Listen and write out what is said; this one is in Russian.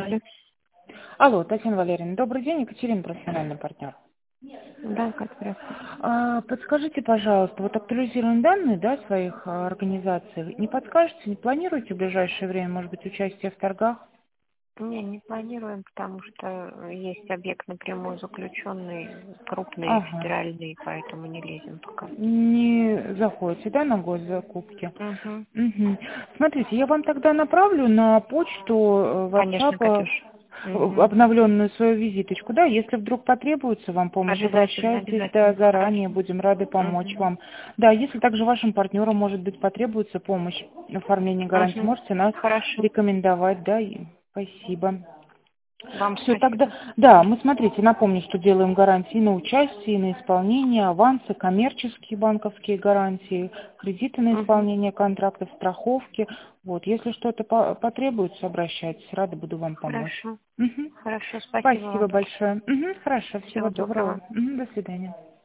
Алло. Алло, Татьяна Валерьевна, добрый день, Екатерина, профессиональный партнер. Да, как здравствуйте. Подскажите, пожалуйста, вот актуализируем данные, да, своих организаций. Не подскажете, не планируете в ближайшее время, может быть, участие в торгах? Не планируем, потому что есть объект напрямую заключенный, крупный, Ага. федеральный, поэтому не лезем пока. Не заходите, да, на госзакупки? Угу. Угу. Смотрите, я вам тогда направлю на почту Конечно, WhatsApp Катюш. Угу. обновленную свою визиточку, да, если вдруг потребуется вам помощь, Обязательно, обращайтесь, да, обязательно. заранее, Хорошо. будем рады помочь Угу. вам. Да, если также вашим партнерам, может быть, потребуется помощь в оформлении гарантии, Угу. можете нас Хорошо. рекомендовать, да, и спасибо. Вам Все, тогда, спасибо. да, мы, смотрите, напомню, что делаем гарантии на участие, на исполнение, авансы, коммерческие банковские гарантии, кредиты на Угу. исполнение контрактов, страховки. Вот, если что-то потребуется, обращайтесь, рада буду вам помочь. Хорошо. Мгм. Хорошо, спасибо Спасибо вам большое. большое. Мгм, хорошо, всего Всего доброго. доброго. Мгм, до свидания.